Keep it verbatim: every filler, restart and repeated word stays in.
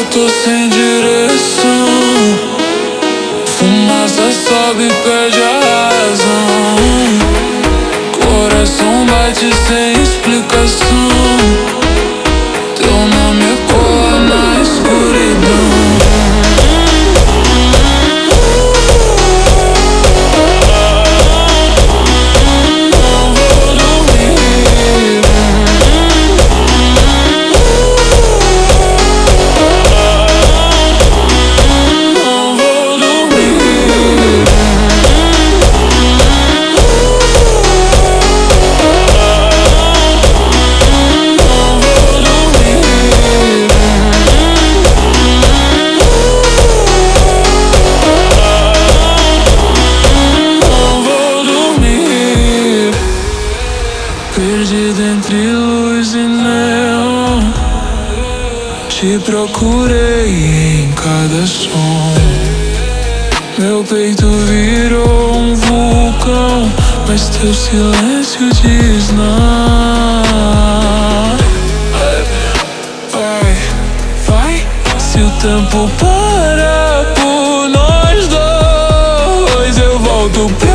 tô sem direção. Fumaça sobe e perde a razão. Coração bate sem explicação. Teu nome ecoa na escuridão. Perdido entre luz e neon, te procurei em cada som. Meu peito virou um vulcão, mas teu silêncio diz não. Vai, vai, se o tempo para por nós dois, eu volto.